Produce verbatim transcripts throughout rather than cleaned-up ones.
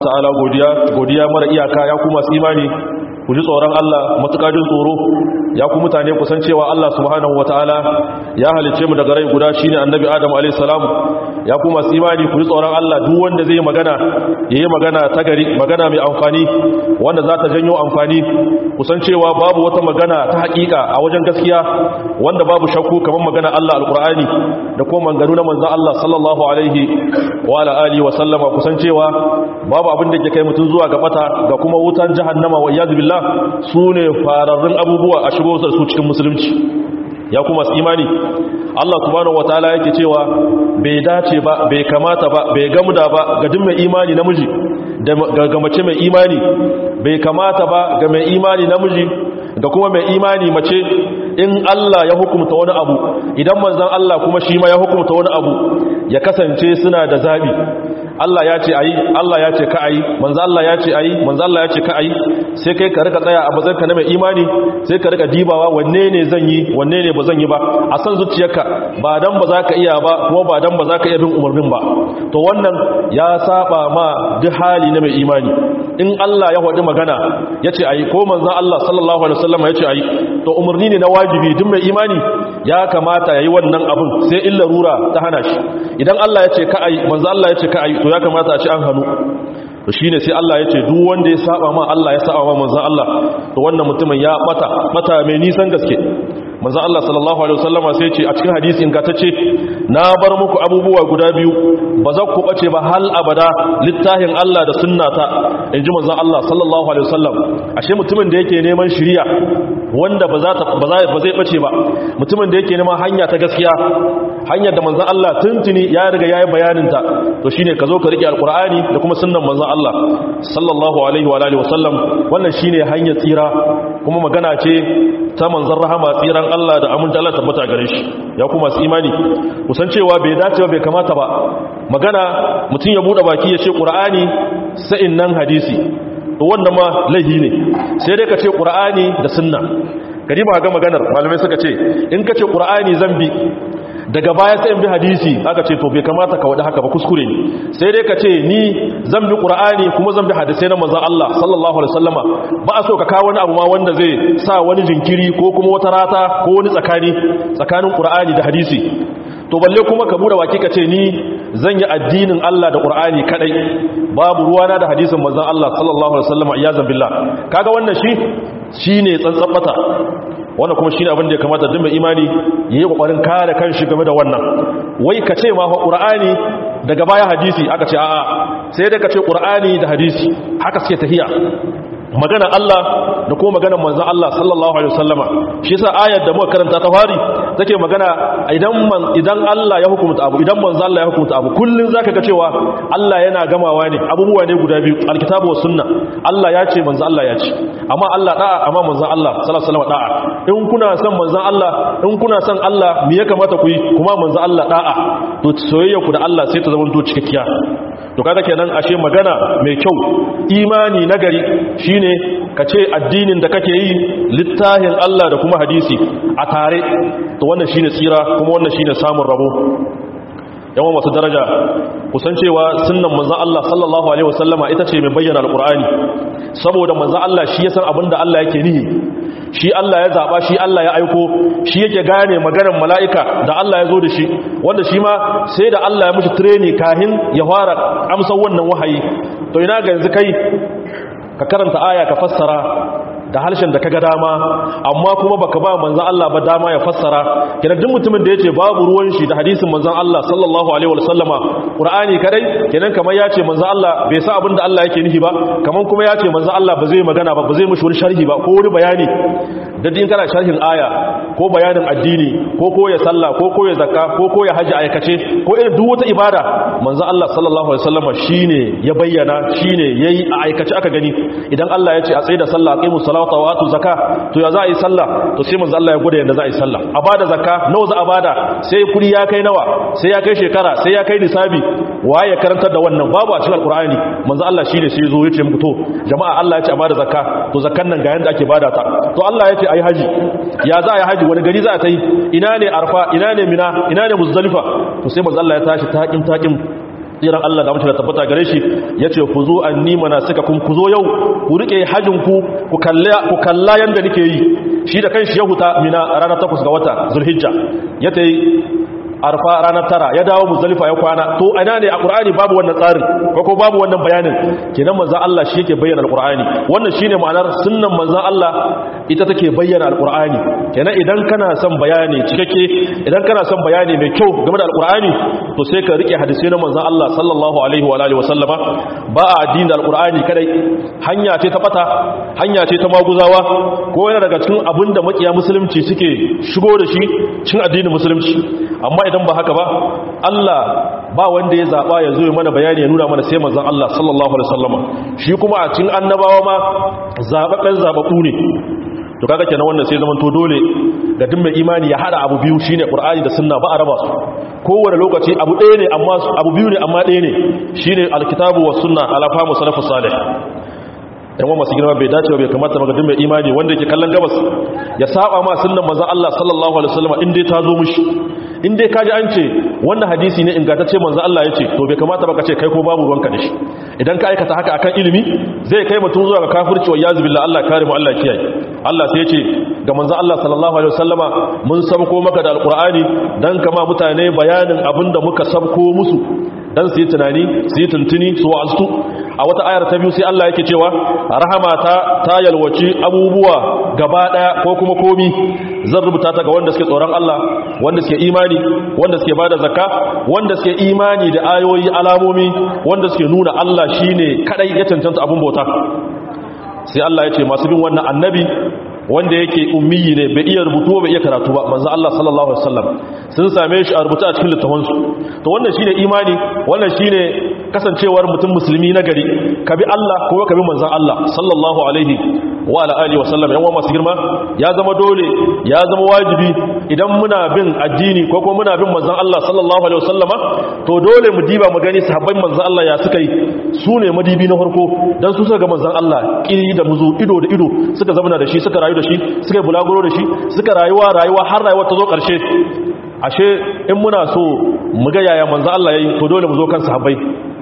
ta'ala godiya godiya mara iyaka ya kuma masu imani ku ji tsoron Allah matuƙa jin tsoro ya ku mutane ku san cewa Allah subhanahu wataala ya halice mu daga rai guda shine annabi Adam alayhi salam ya ku masu imani ku ji tsoron Allah duk wanda zai magana yayi magana ta gari magana mai amfani wanda za ta janyo amfani ku san cewa babu wata magana ta hakika a wajen gaskiya wanda babu shakku kamar magana Allah alqur'ani da kuma maganganu na manzon Allah sallallahu alaihi wa ala alihi wa sallama ku san cewa babu abin da ke kai mutum zuwa ga bata ga kuma wutan jahannama wa iyad billah sune fararrun abubuwa a shigo su cikin musulunci ya kuma su imani Allah subhanahu wataala yake cewa bai dace ba bai kamata ba bai gamda ba ga duk mai imani namiji da ga mace mai imani bai kamata ba ga mai imani namiji da kuma mai imani mace in Allah ya hukunta wani abu idan manzon Allah kuma shi ma ya hukunta wani abu ya kasance suna da zabi Allah ya ce ayi Allah ya ce ka ayi manzo Allah ya ce ayi manzo Allah ya ce ka ayi sai kai ka rika tsaya a bazarka na mai imani sai ka rika dibawa wanne ne zan yi wanne ne ba zan yi ba a san zuciyarka ba dan ba za ka iya ba kuma ba dan ba za ka iya bin umarnin ba to wannan ya saba ma duk hali na mai imani in Allah ya wadi magana ya ce ayi ko manzo Allah sallallahu alaihi wasallam ya ce ayi to umarni ne na wajibi duk mai imani ya kamata yayi wannan abun sai illa rura ta hana shi idan Allah ya ce ka ayi manzo Allah ya ce ka ayi to ya kamata a ci an hannu to shine sai Allah ya ce duk wanda ya saba ma Allah ya saba ma manzon Allah to wannan mutumin ya bata bata mai nisan gaske manzon Allah sallallahu alaihi wasallama sai ya ce a cikin hadisi ingantacce na bar muku abubuwa guda biyu ba za ku bace ba hal abada littafin Allah da sunnata inji manzon Allah sallallahu alaihi wasallam ashe mutumin da yake neman shiriya wanda ba za ta ba zai bace ba mutumin da yake neman hanya ta gaskiya hanyar da manzon Allah tuntuni ya riga yayi bayanin ta to shine ka zo ka rike alqur'ani da kuma sunnan manzon Allah sallallahu alaihi wa alihi wasallam wannan shine hanyar tsira kuma magana ce ta manzon rahama tsiran Allah da aminta Allah tabbata gare shi ya kuma su imani kusan cewa bai dace ba bai kamata ba magana mutun ya bude baki ya ce qur'ani sa'in nan hadisi to wannan ma laihi ne sai dai ka ce qur'ani da sunna gari ba ga maganar malamai suka ce in ka ce qur'ani zambi daga baya sai in bi hadisi aka ce to bai kamata ka wada haka ba kuskure ne sai dai ka ce ni zan bi qur'ani kuma zan bi hadisai na manzon Allah sallallahu alaihi wasallama ba a so ka kawo wani abu ma wanda zai sa wani jinkiri ko kuma wata rata ko wani tsakani tsakanin qur'ani da hadisi to balle kuma ka bude waki ka ce ni zan yi addinin Allah da qur'ani kadai babu ruwana da hadisin manzon Allah sallallahu alaihi wasallama iyazan billah kaga wannan shi shine tsantsan bata wannan kuma shine abin da ya kamata duk mai imani yayi kokarin kare kanshi game da wannan wai ka ce ma qur'ani daga baya hadisi aka ce a'a sai dai ka ce qur'ani da hadisi haka suke tahiya magana Allah da kuma magana manzon Allah sallallahu alaihi wasallama shi yasa ayar da muka karanta ta fari take magana idan man idan Allah ya hukunta abu idan manzon Allah ya hukunta abu kullun zaka ga cewa Allah yana gamawa ne abubuwa ne guda biyu alkitabu was sunna Allah ya ce manzon Allah ya ce amma Allah da'a amma manzon Allah sallallahu alaihi wasallama da'a in kuna son manzon Allah in kuna son Allah me ya kamata ku yi kuma manzon Allah da'a to soyayya ku da Allah sai ta zama to cikakkiya to kaga kenan ashe magana mai kyau imani nagari shine ne ka ce addinin da kake yi littafin Allah da kuma hadisi a tare to wannan shine tsira kuma wannan shine samun rabo yawan masu daraja kusan cewa sunnan manzon Allah sallallahu alaihi wasallama ita ce mai bayyana alqur'ani saboda manzon Allah shi ya san abinda Allah yake nihi shi Allah ya zaba shi Allah ya aiko shi yake gane maganar mala'ika da Allah ya zo da shi wanda shi ma sai da Allah ya mishi training kahin ya fara amsa wannan wahayi to ina ga yanzu kai ka karanta aya ka fassara da harshen da kaga dama amma kuma baka ba manzon Allah ba dama ya fassara kenan duk mutumin da yace babu ruwan shi da hadisin manzon Allah sallallahu alaihi wasallama qur'ani kadai kenan kamar yace manzon Allah bai sa abin da Allah yake nihi ba kaman kuma yace manzon Allah ba zai magana ba ba zai mishi wani sharhi ba ko wani bayani da din kana sharhin aya ko bayanin addini ko ko ya sallah ko ko ya zakka ko ko ya haji aikace ko irin duk wata ibada manzon Allah sallallahu alaihi wasallama shine ya bayyana shine yayi a aikace aka gani idan Allah yace a tsaye da sallah aqimus salata wa atu zakka to ya za a yi sallah to sai manzo Allah ya gode yanda za a yi sallah a bada zakka nawa za a bada sai kudi ya kai nawa sai ya kai shekara sai ya kai nisabi waye ya karantar da wannan babu a cikin alqur'ani manzo Allah shine sai zo yace muku to jama'a Allah ya ce a bada zakka to zakkan nan ga yanda ake bada ta to Allah ya ce ayi haji ya za a yi haji wani gari za a ta yi ina ne arfa ina ne mina ina ne muzdalifa to sai manzo Allah ya tashi taƙin taƙin tsiran Allah da mutum da tabbata gare shi yace ku zo anni manasikakum ku zo yau ku rike hajjin ku ku kalla ku kalla yanda nake yi shi da kanshi ya huta mina ranar takwas ga wata zulhijja yace arfa ranar tara ya dawo muzdalifa ya kwana to ina ne a qur'ani babu wannan tsarin ko ko babu wannan bayanin kenan manzon Allah shi yake bayyana alqur'ani wannan shine ma'anar sunnan manzon Allah ita take bayyana alqur'ani kenan idan kana son bayani cikakke idan kana son bayani mai kyau game da alqur'ani to sai ka rike hadisi na manzon Allah sallallahu alaihi wa alihi wa sallama ba addinin alqur'ani kadai hanya ce ta fata hanya ce ta maguzawa ko yana daga cikin abinda makiya musulunci suke shigo da shi cikin addinin musulunci amma idan ba haka ba Allah ba wanda ya zaba ya zo mana bayani ya nuna mana sai manzon Allah sallallahu alaihi wasallama shi kuma a cikin annabawa ma zababben zababu ne to kaga kenan wannan sai zaman to dole ga duk mai imani ya hada abu biyu shine Qur'ani da sunna ba a raba su kowane lokaci abu ɗaya ne amma abu biyu ne amma ɗaya ne shine alkitabu was sunna ala fahmi salafus salih yan wa masu girma bai dace ba bai kamata ba ga duk mai imani wanda yake kallon gabas ya saba ma sunnan manzon Allah sallallahu alaihi wasallama in dai ta zo mishi in dai kaji an ce wannan hadisi ne ingantacce manzo Allah ya ce to bai kamata ba ka ce kai ko babu ruwanka da shi idan ka aikata haka akan ilimi zai kai mutum zuwa ga kafirci wa yazu billahi Allah kare mu Allah kiyaye Allah sai ya ce ga manzo Allah sallallahu alaihi wasallama mun sabko maka da alqur'ani dan kama mutane bayanin abinda muka sabko musu dan su yi tunani su yi tuntuni su wa'azu a wata ayar ta biyu sai Allah yake cewa rahamata ta yalwaci abubuwa gaba daya ko kuma komi zan rubuta ta ga wanda suke tsoron Allah wanda suke imani wanda suke bada zakka wanda suke imani da ayoyi alamomi wanda suke nuna Allah shine kadai ya cancanta abun bauta sai Allah ya ce masu bin wannan annabi wanda yake ummiyi ne bai iya rubutu bai iya karatu ba manzo Allah sallallahu alaihi wasallam sun same shi a rubuta a cikin littafansu to wannan shine imani wannan shine kasancewar mutum musulmi na gari kabi Allah ko kabi manzo Allah sallallahu alaihi wa ala alihi wasallam yan uwa masu girma ya zama dole ya zama wajibi idan muna bin addini ko kuma muna bin manzo Allah sallallahu alaihi wasallama to dole mu diba mu gani sahabban manzo Allah ya suka yi su ne madibi na farko dan su suka ga manzo Allah kiri da muzu ido da ido suka zama da shi suka rayu da shi suka yi bulaguro da shi suka rayuwa rayuwa har rayuwa ta zo ƙarshe ashe in muna so mu ga yaya manzo Allah yayi to dole mu zo kan sahabbai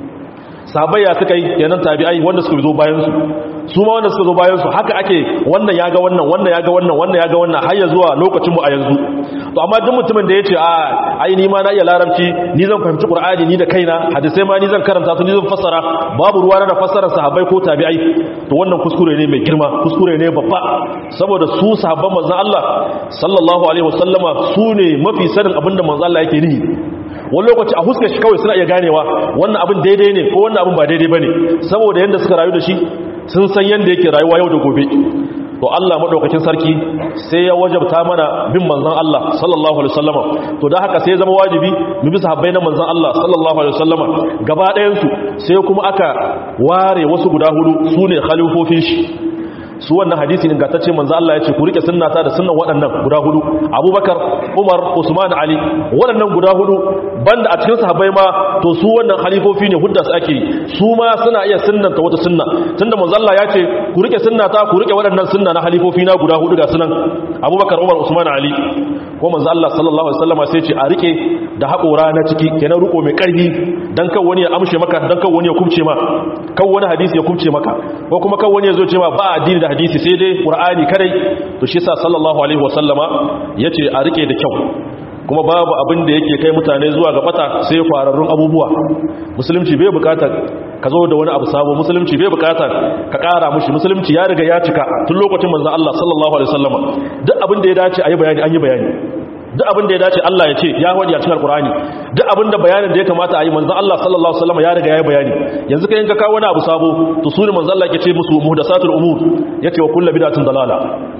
sahabbai ya suka yi kenan tabi'ai wanda suka zo bayan su su ma wanda suka zo bayan su haka ake wannan ya ga wannan wannan ya ga wannan wannan ya ga wannan har ya zuwa lokacin mu a yanzu to amma duk mutumin da yace a ai ni ma na iya larabci ni zan fahimci qur'ani ni da kaina hadisi ma ni zan karanta su ni zan fassara babu ruwa na fassarar sahabbai ko tabi'ai to wannan kuskure ne mai girma kuskure ne babba saboda su sahabban manzon Allah sallallahu alaihi wasallama su ne mafi sanin abinda manzon Allah yake nihi wani lokaci a huskar shi kawai suna iya ganewa wannan abin daidai ne ko wannan abin ba daidai bane saboda yanda suka rayu da shi sun san yanda yake rayuwa yau da gobe to Allah madaukakin sarki sai ya wajabta mana bin manzon Allah sallallahu alaihi wasallama to dan haka sai ya zama wajibi mu bi sahabbai na manzon Allah sallallahu alaihi wasallama gaba ɗayan su sai kuma aka ware wasu guda hudu sune khalifofin shi su wannan hadisi ingantacce manzo Allah ya ce ku rike sunnata da sunnan waɗannan guda hudu Abubakar Umar Usman Ali waɗannan guda hudu banda a cikin sahabbai ma to su wannan khalifofi ne hudda su ake su ma suna iya sunnanta wata sunna tunda manzo Allah ya ce ku rike sunnata ku rike waɗannan sunna na khalifofi na guda hudu ga sunan Abubakar Umar Usman Ali ko manzo Allah sallallahu alaihi wasallam sai ce a rike da haƙora na ciki kenan riko mai ƙarfi dan kan wani ya amshe maka dan kan wani ya kubce ma kan wani hadisi ya kubce maka ko kuma kan wani ya zo ce ma ba addini da hadisi sai dai qur'ani kadai to shi yasa sallallahu alaihi wasallama yace a rike da kyau kuma babu abin da yake kai mutane zuwa ga bata sai kwararrun abubuwa musulunci bai bukata ka zo da wani abu sabo musulunci bai bukata ka kara mushi musulunci ya riga ya cika tun lokacin manzon Allah sallallahu alaihi wasallama duk abin da ya dace ayi bayani an yi bayani duk abin da ya dace Allah ya ce ya wadi a cikin alqur'ani duk abin da bayanin da ya kamata ayi manzon Allah sallallahu alaihi wasallama ya riga ya bayani yanzu kai in ka kawo wani abu sabo to sunan manzon Allah yake ce musu muhdasatul umur yace wa kullu bid'atin dalala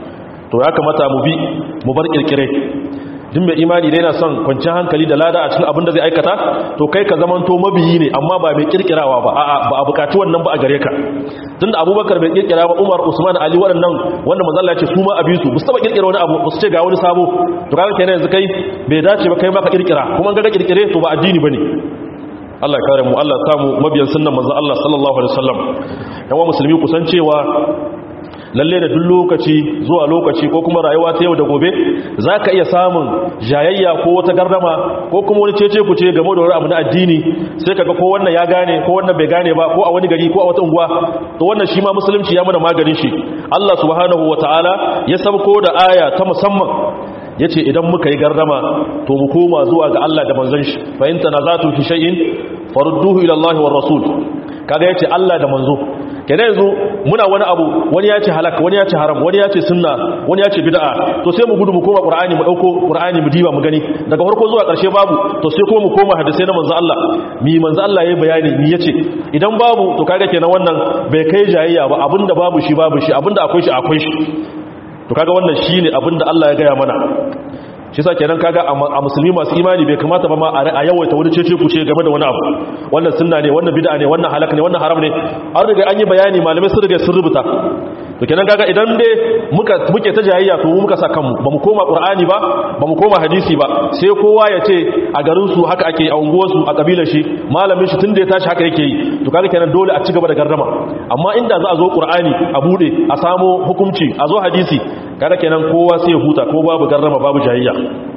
to ya kamata mu bi mu bar kirkire duk mai imani dai yana son kwanciyar hankali da lada a cikin abin da zai aikata to kai ka zamanto mabiyi ne amma ba mai kirkirawa ba a'a ba a bukaci wannan ba a gare ka tunda Abubakar bai kirkira ba Umar Usman Ali waɗannan wanda manzo Allah ya ce su ma abisu ba su taba kirkira wani abu ba su ce ga wani sabo to kaga kenan yanzu kai bai dace ba kai ma ka kirkira kuma ga kirkire to ba addini bane Allah ya kare mu Allah ya samu mabiyan sunnan manzo Allah sallallahu alaihi wasallam yawa musulmi kusan cewa lalle da duk lokaci zuwa lokaci ko kuma rayuwa ta yau da gobe zaka iya samun jayayya ko wata gardama ko kuma wani cece kuce game da wani abu na addini sai kaga ko wannan ya gane ko wannan bai gane ba ko a wani gari ko a wata unguwa to wannan shi ma musulunci ya mana maganin shi Allah subhanahu wataala ya sabko da aya ta musamman yace idan muka yi gardama to mu koma zuwa ga Allah da manzon shi fa in tanazatu fi shay'in farudduhu ila Allah war rasul kaga yace Allah da manzo kenan yanzu muna wani abu wani ya ce halak wani ya ce haram wani ya ce sunna wani ya ce bid'a to sai mu gudu mu koma qur'ani mu dauko qur'ani mu diba mu gani daga farko zuwa karshe babu to sai kuma mu koma hadisi na manzo Allah mi manzo Allah yayi bayani mi yace idan babu to kaga kenan wannan bai kai jayayya ba abinda babu shi babu shi abinda akwai shi akwai shi to kaga wannan shine abinda Allah ya gaya mana shi sa kenan kaga a musulmi masu imani bai kamata ba ma a yawaita wani cece kuce game da wani abu wannan sunna ne wannan bid'a ne wannan halak ne wannan haram ne an riga an yi bayani malamai sun riga sun rubuta to kenan kaga idan dai muka muke ta jayayya to muka sa kanmu bamu koma qur'ani ba bamu koma hadisi ba sai kowa ya ce a garin su haka ake a unguwar su a kabilar shi malamin shi tunda ya tashi haka yake yi to kaga kenan dole a ci gaba da garrama amma inda za a zo qur'ani a bude a samo hukunci a zo hadisi kaga kenan kowa sai ya huta ko babu garrama babu jayayya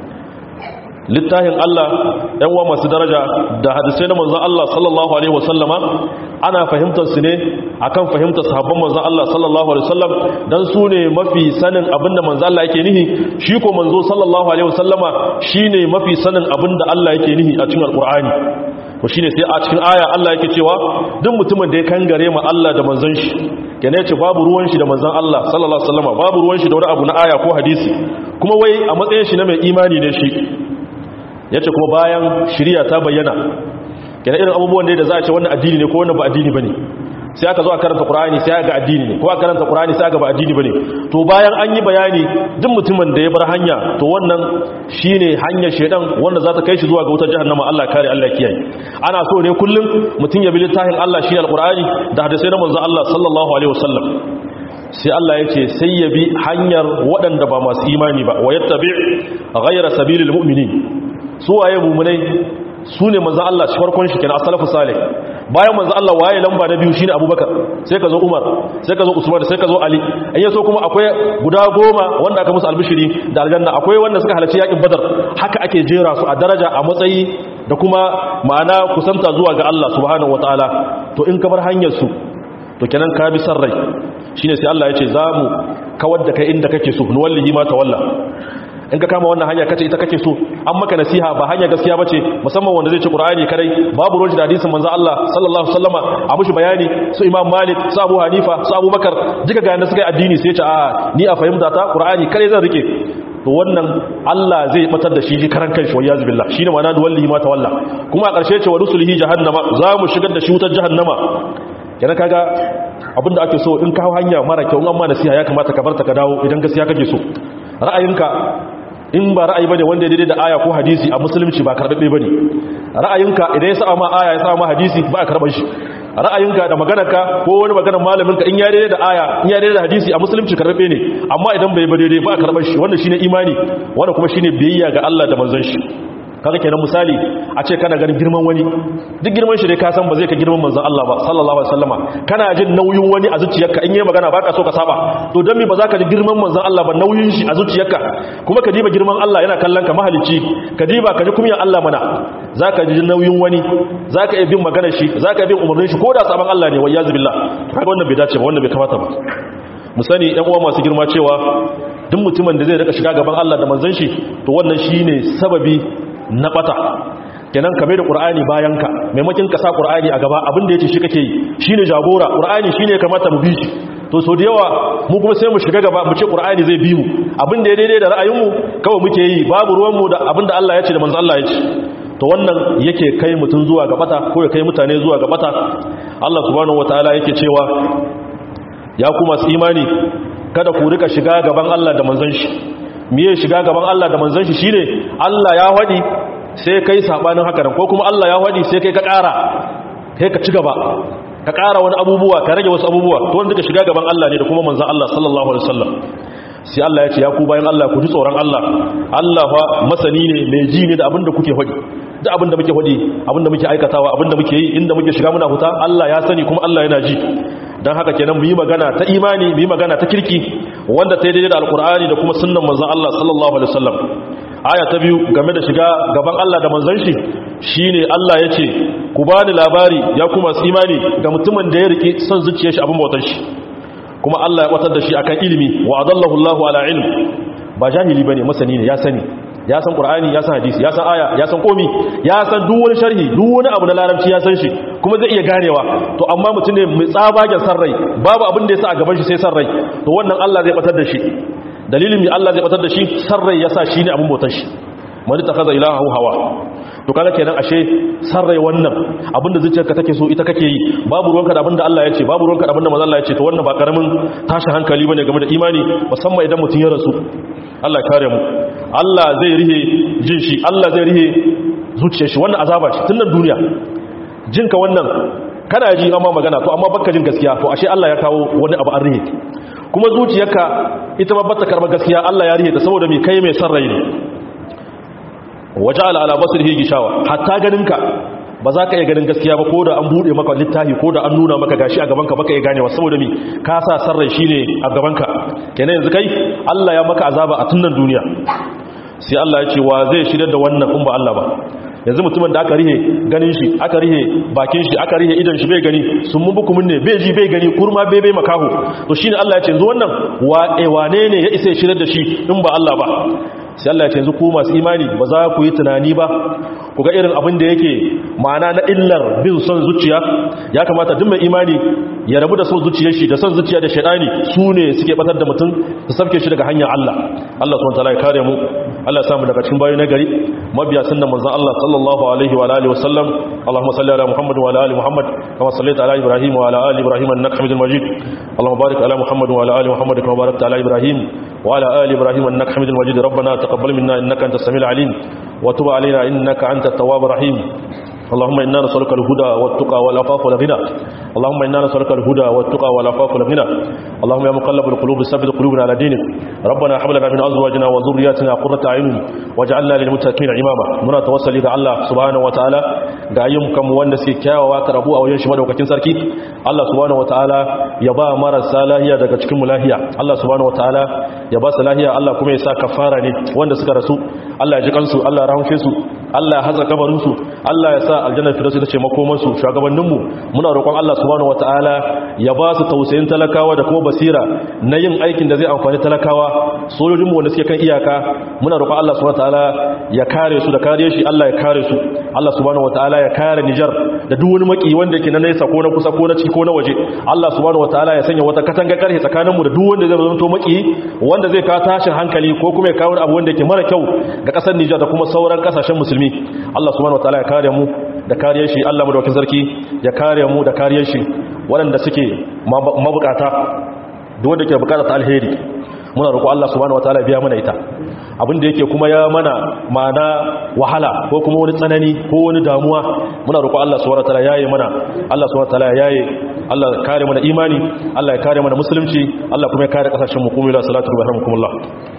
littafin Allah ɗan uwa masu daraja da hadisai na manzon Allah sallallahu alaihi wasallama ana fahimtar su ne akan fahimtar sahabban manzon Allah sallallahu alaihi wasallam dan su ne mafi sanin abinda manzon Allah yake nihi shi ko manzo sallallahu alaihi wasallama shine mafi sanin abinda Allah yake nihi a cikin alqur'ani ko shine sai a cikin aya Allah yake cewa duk mutumin da ya kangare ma Allah da manzon shi kene yace babu ruwan shi da manzon Allah sallallahu alaihi wasallama babu ruwan shi da wani abu na aya ko hadisi kuma wai a matsayin shi na mai imani ne shi yace kuma bayan shari'a ta bayyana kenan irin abubuwan da za a ce wannan addini ne ko wannan ba addini bane sai aka zo a karanta Qur'ani sai aka ga addini ne ko aka karanta Qur'ani sai aka ba addini bane to bayan an yi bayani duk mutumin da ya bar hanya to wannan shine hanyar shedan wanda za ta kai shi zuwa ga wutar jahannama Allah kare Allah kiyaye ana so ne kullum mutum ya bi littafin Allah shine alqur'ani da hadisi na manzo Allah sallallahu alaihi wasallam sai Allah yake sai ya bi hanyar waɗanda ba masu imani ba wa yattabi' ghayra sabilil mu'minin su waye mu'minai su ne manzo Allah shi farkon shi kenan as-salafu salih bayan manzo Allah waye lamba na biyu shine Abubakar sai ka zo Umar sai ka zo Usman sai ka zo Ali in yaso kuma akwai guda goma wanda aka musu albishiri da aljanna akwai wanda suka halarci yakin Badar haka ake jera su a daraja a matsayi da kuma ma'ana kusanta zuwa ga Allah subhanahu wataala to in ka bar hanyar su to kenan ka bi san rai shine sai Allah ya ce za mu kawar da kai inda kake so nuwallahi ma tawalla in ka kama wannan hanya kace ita kake so an maka nasiha ba hanya gaskiya bace musamman wanda zai ci Qur'ani kadai babu ruwan da hadisin manzo Allah sallallahu alaihi wasallama a mushi bayani su Imam Malik su Abu Hanifa su Abu Bakar duka ga yanda suka yi addini sai ya ce a ni a fahimta ta Qur'ani kadai zan rike to wannan Allah zai batar da shi shi karan kanshi wa yazu billah shine ma'ana wallahi ma tawalla kuma a ƙarshe ce wa rusulihi jahannama za mu shigar da shi wutar jahannama kenan kaga abinda ake so in ka hawo hanya mara kyau in amma nasiha ya kamata ka barta ka dawo idan gaskiya kake so ra'ayinka in ba ra'ayi bane wanda ya daidai da aya ko hadisi a musulunci ba karbabbe bane ra'ayinka idan ya sa ma aya ya sa ma hadisi ba a karban shi ra'ayinka da maganarka ko wani maganar malaminka in ya daidai da aya in ya daidai da hadisi a musulunci karbabbe ne amma idan bai ba daidai ba a karban shi wannan shine imani wannan kuma shine biyayya ga Allah da manzon shi kaga kenan misali a ce kana ganin girman wani duk girman shi dai ka san ba zai ka girman manzon Allah ba sallallahu alaihi wasallama kana jin nauyin wani a zuciyarka in yayi magana baka so ka saba to dan me ba za ka ji girman manzon Allah ba nauyin shi a zuciyarka kuma ka diba girman Allah yana kallon ka mahalicci ka diba ka ji kumyan Allah mana zaka ji nauyin wani zaka iya bin maganar shi zaka bin umarnin shi ko da saban Allah ne wayyazu billah kaga wannan bai dace ba wannan bai kamata ba mu sani ɗan uwa masu girma cewa duk mutumin da zai rika shiga gaban Allah da manzon shi to wannan shine sababi na bata kenan kame da qur'ani bayan ka maimakin ka sa qur'ani a gaba abin da yake shi kake yi shine jagora qur'ani shine kamata mu bi shi to so da yawa mu kuma sai mu shiga gaba mu ce qur'ani zai bi mu abin da ya daidai da ra'ayin mu kawai muke yi babu ruwan mu da abin da Allah ya ce da manzo Allah ya ce to wannan yake kai mutun zuwa ga bata ko ya kai mutane zuwa ga bata Allah subhanahu wataala yake cewa ya kuma su imani kada ku rika shiga gaban Allah da manzon shi miye shiga gaban Allah da manzon shi shine Allah ya wadi sai kai sabanin haka ko kuma Allah ya wadi sai kai ka ƙara kai ka ci gaba ka ƙara wani abubuwa ka rage wasu abubuwa to wanda ka shiga gaban Allah ne da kuma manzon Allah sallallahu alaihi wasallam sai Allah ya ce ya ku bayan Allah ku ji tsoron Allah Allah fa masani ne mai ji ne da abinda kuke wadi da abinda muke wadi abinda muke aikatawa abinda muke yi inda muke shiga muna huta Allah ya sani kuma Allah yana ji dan haka kenan mu yi magana ta imani mu yi magana ta kirki wanda ta yi daidai da alkur'ani da kuma sunnan manzon Allah sallallahu alaihi wasallam aya ta biyu game da shiga gaban Allah da manzon shi shine Allah yace ku bani labari ya kuma su imani ga mutumin da ya rike son zuciyar shi abin bautar shi kuma Allah ya kwatar da shi akan ilimi wa adallahu Allahu ala ilm ba jahili bane masani ne ya sani ya san qur'ani ya san hadisi ya san aya ya san komi ya san duk wani sharhi duk wani abu na larabci ya san shi kuma zai iya ganewa to amma mutum ne mai tsabagen san rai babu abin da ya sa a gaban shi sai san rai to wannan Allah zai batar da shi dalilin mai Allah zai batar da shi san rai yasa shine abin bautar shi mani takaza ilahu hawa to kaga kenan ashe san rai wannan abinda zuciyarka take so ita kake yi babu ruwanka da abinda Allah ya ce babu ruwanka da abinda manzo Allah ya ce to wannan ba karamin tashi hankali bane game da imani musamman idan mutum ya rasu Allah ya kare mu Allah zai rihe jin shi Allah zai rihe zuciyar shi wannan azaba ce tun nan duniya jinka wannan kana ji amma magana to amma baka jin gaskiya to ashe Allah ya kawo wani abu an rihe kuma zuciyarka ita ma bata karba gaskiya Allah ya rihe ta saboda me kai mai san rai ne waja'ala ala basrihi gishawa hatta ganinka ba za ka iya ganin gaskiya ba ko da an bude maka littafi ko da an nuna maka gashi a gabanka baka iya ganewa saboda mi ka sa sarrai shine a gabanka kenan yanzu kai Allah ya maka azaba a tunan duniya sai Allah ya ce wa zai shirya da wannan in ba Allah ba yanzu mutumin da aka rihe ganin shi aka rihe bakin shi aka rihe idan shi bai gani sun mun bukumin ne bai ji bai gani kurma bai bai makaho to shine Allah ya ce yanzu wannan wa eh wane ne ya isa ya shirya da shi in ba Allah ba sai Allah ya ce yanzu ku masu imani ba za ku yi tunani ba ku ga irin abin da yake ma'ana na illar bin son zuciya ya kamata duk mai imani ya rabu da son zuciyar shi da son zuciya da shaidani su ne suke batar da mutum su sabke shi daga hanyar Allah Allah subhanahu wataala ya kare mu Allah ya samu daga cikin bayu na gari mabiya sunnan manzon Allah sallallahu alaihi wa alihi wasallam Allahumma salli ala Muhammad wa ala ali Muhammad kama sallaita ala Ibrahim wa ala ali Ibrahim innaka Hamidul Majid Allahumma barik ala Muhammad wa ala ali Muhammad kama barakta ala Ibrahim wa ala ali Ibrahim innaka Hamidul Majid Rabbana taqabbal minna innaka antas samiul alim wa tub alaina innaka antat tawwabur rahim اللهم إنا نسألك الهدى والتقى والعفاف والغنى اللهم إنا نسألك الهدى والتقى والعفاف والغنى اللهم يا مقلب القلوب ثبت قلوبنا على دينك ربنا هب لنا من أزواجنا وذرياتنا قرة أعين واجعلنا للمتقين إماما muna tawassali ga Allah subhanahu wataala ga ayyukan wanda suke kyawawa karabu a wajen shi madaukakin sarki Allah subhanahu wataala ya ba marasa lahiya daga cikin mu lahiya Allah subhanahu wataala ya ba su lahiya Allah kuma ya sa kafara ne wanda suka rasu Allah ya ji kansu Allah ya rahmshe su Allah ya haza kabarin su Allah ya sa aljannar firdausi ta ce makoman su shugabannin mu muna roƙon Allah subhanahu wataala ya ba su tausayin talakawa da kuma basira na yin aikin da zai amfani talakawa sojojin mu wanda suke kan iyaka muna roƙon Allah subhanahu wataala ya kare su da kare shi Allah ya kare su Allah subhanahu wataala ya kare Niger da duk wani maki wanda yake na nesa ko na kusa ko na ciki ko na waje Allah subhanahu wataala ya sanya wata katanga karhe tsakanin mu da duk wanda zai zanto maki wanda zai kawo tashin hankali ko kuma ya kawo abu wanda yake mara kyau ga kasar Niger da kuma sauran kasashen musulmi Allah subhanahu wataala ya kare mu da kariyar shi Allah madaukakin sarki ya kare mu da kariyar shi waɗanda suke mabukata duk wanda ke bukata ta alheri muna roƙo Allah subhanahu wataala ya biya mana ita abinda yake kuma ya mana ma'ana wahala ko kuma wani tsanani ko wani damuwa muna roƙo Allah subhanahu wataala yayi mana Allah subhanahu wataala yayi Allah ya kare mana imani Allah ya kare mana musulunci Allah kuma ya kare kasashen mu kuma ila salatu wa rahmatullah